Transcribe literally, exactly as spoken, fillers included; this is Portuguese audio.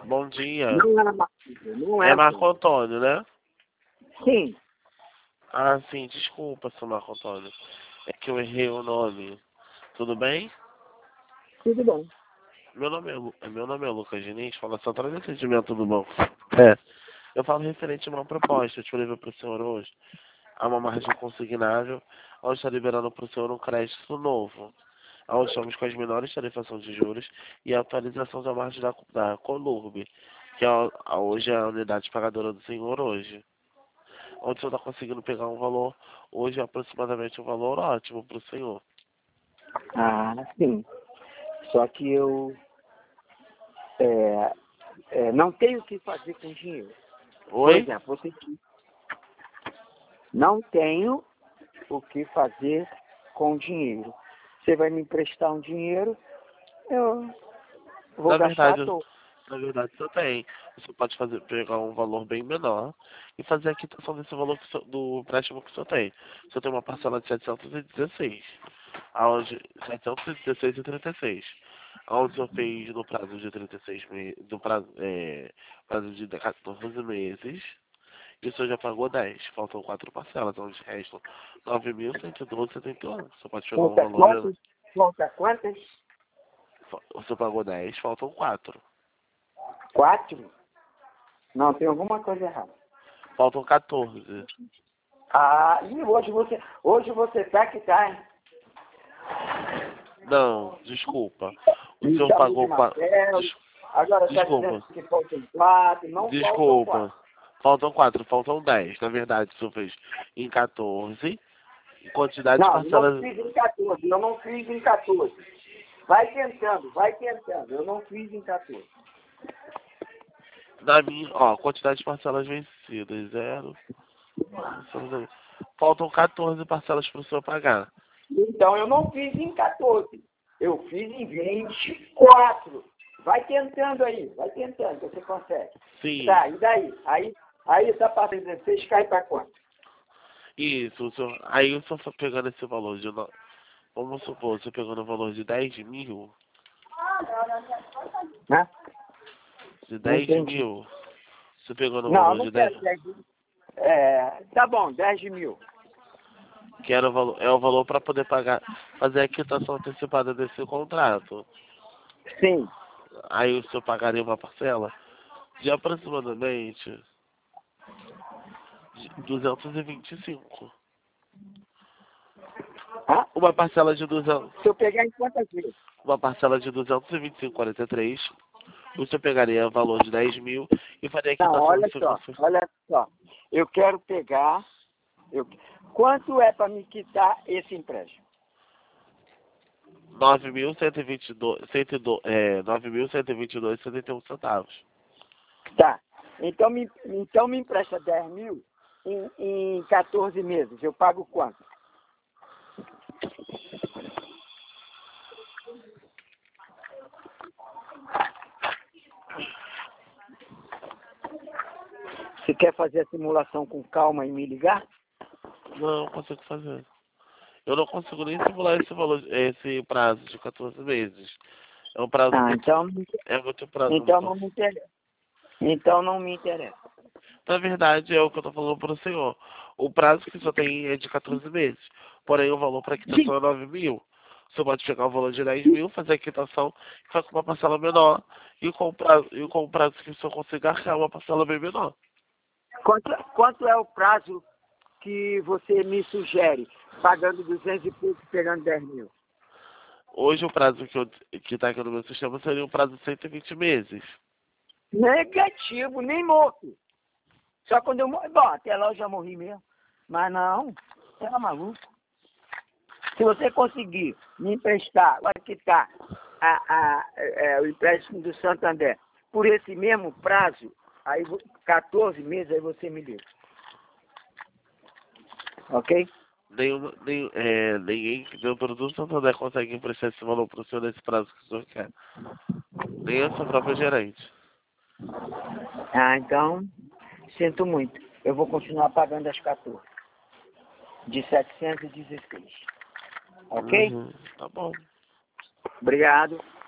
Bom dia. Não é Marco, não é. É Marco Antônio, né? Sim. Ah, sim, desculpa, seu Marco Antônio. É que eu errei o nome. Tudo bem? Tudo bom. Meu nome é, Lu... meu nome é Lucas Diniz, fala Central de Atendimento do Banco. É. Eu falo referente a uma proposta disponível para o senhor hoje. Há uma margem consignável, onde está liberando para o senhor um crédito novo. Onde estamos com as menores tarifações de juros e a atualização da margem da, da Colurb, que é a, a, hoje é a unidade pagadora do senhor hoje. Onde o senhor está conseguindo pegar um valor, hoje é aproximadamente um valor ótimo para o senhor. Ah, sim. Só que eu é, é, não tenho o que fazer com dinheiro. Por Oi? exemplo, você não tenho o que fazer com dinheiro. Você vai me emprestar um dinheiro, eu vou Na gastar à verdade, toa. na verdade, você tem. Você pode fazer, pegar um valor bem menor e fazer a quitação desse valor que o senhor- do empréstimo que o senhor tem. O senhor tem uma parcela de setecentos e dezesseis, aonde setecentos e dezesseis e trinta e seis, aonde o senhor fez no prazo de trinta e seis meses, no prazo, é, prazo de quatorze meses, e o senhor já pagou dez. Faltam quatro parcelas, onde restam nove mil cento e doze e setenta e um. Você pode pegar um Conta valor menor. quantas? Conta quantas? O senhor pagou dez, faltam quatro. Quatro? Não, tem alguma coisa errada. Faltam quatorze. Ah, e hoje você, hoje você tá que tá, hein? Não, desculpa. O Me senhor chamou de pagou quatro. Marcelo, agora está Desculpa. dizendo que faltam quatro, não faltam Desculpa. quatro. Faltam quatro, faltam dez. Na verdade, o senhor fez em quatorze. Em quantidade de Não, eu não parcelas. fiz em quatorze, eu não fiz em quatorze. Vai tentando, vai tentando, eu não fiz em quatorze. Na minha, ó, quantidade de parcelas vencidas. Zero. Faltam quatorze parcelas para o senhor pagar. Então eu não fiz em quatorze, eu fiz em vinte e quatro. Vai tentando aí, vai tentando, que você consegue. Sim. Tá, e daí? Aí, aí essa parte dezesseis cai para quanto? Isso, o senhor, aí o senhor pegando esse valor de. no- Vamos supor, você pegando o valor de dez mil. Né? De Não dez entendi. mil. Você pegando o Não, eu valor de não dez. quero dez mil. É, tá bom, dez mil. Que era o valor, é o valor para poder pagar, fazer a quitação antecipada desse contrato. Sim. Aí o senhor pagaria uma parcela de aproximadamente de duzentos e vinte e cinco. Ah, Uma parcela de duzentos, se eu pegar em quantas vezes? uma parcela de duzentos e vinte e cinco vírgula quarenta e três. O senhor pegaria o valor de dez mil e faria a Não, quitação olha do seu só, conselho. olha só. Eu quero pegar. Eu, quanto é para me quitar esse empréstimo? nove mil cento e vinte e dois, cento e dois, é, nove mil cento e vinte e dois e setenta e um centavos. Tá. Então me, então me empresta dez mil em, em quatorze meses. Eu pago quanto? Você quer fazer a simulação com calma e me ligar? Não, não consigo fazer. Eu não consigo nem simular esse valor, esse prazo de quatorze meses. É um prazo Ah, muito, então, é muito prazo então muito. não me interessa. Então não me interessa. Na verdade, é o que eu tô falando para o senhor. O prazo que só tem é de quatorze meses. Porém, o valor para quitação é nove mil. Você pode pegar o valor de dez mil, fazer a quitação e fazer uma parcela menor. E com o prazo, e com o prazo que o senhor consiga arcar uma parcela bem menor. Quanto, quanto é o prazo que você me sugere? Pagando duzentos e pouco e pegando dez mil. Hoje, o prazo que eu- que está aqui no meu sistema seria um prazo de cento e vinte meses. Negativo, nem morto. Só quando eu morri. Bom, até lá eu já morri mesmo. Mas não, você é maluco. Se você conseguir me emprestar, vai quitar a, a, é, o empréstimo do Santander por esse mesmo prazo, aí vo- quatorze meses, aí você me liga. Ok? Nenhum, nenhum, é, ninguém dentro do Santander consegue emprestar esse valor para o senhor nesse prazo que o senhor quer. Nem a sua própria gerente. Ah, então, sinto muito. Eu vou continuar pagando as quatorze. De setecentos e dezesseis. Ok? Uhum, tá bom. Obrigado.